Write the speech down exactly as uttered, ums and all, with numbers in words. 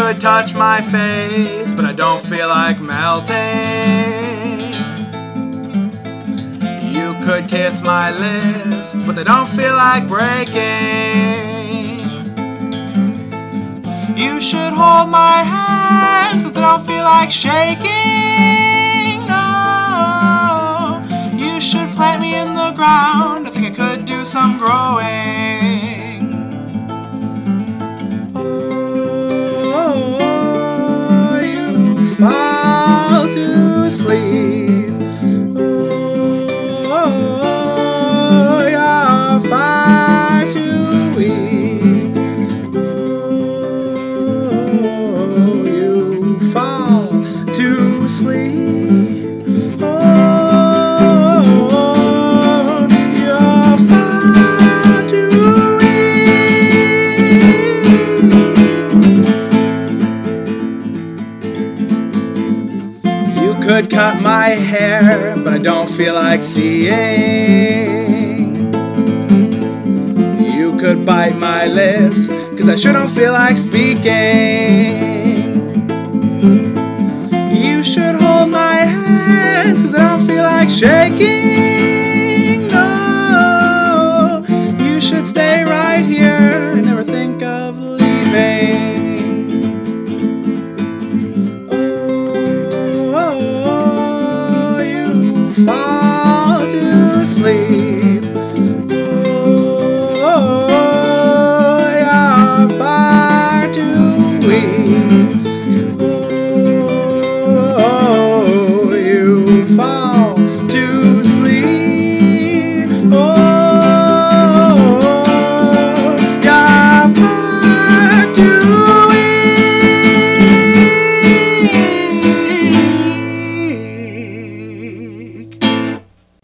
could touch my face, but I don't feel like melting. You could kiss my lips, but they don't feel like breaking. You should hold my hands, but they don't feel like shaking. Oh, you should plant me in the ground. I think I could do some growing. Oh, you fall to sleep. Oh, you're far too weak. Oh, you fall to sleep. Oh, you're far too weak. You could cut my hair, but I don't feel like seeing. You could bite my lips, cause I sure don't feel like speaking. You should hold my hands, cause I don't feel like shaking. No, you should stay right here and never think of leaving. Oh, you fall to sleep. Oh, you're far too weak.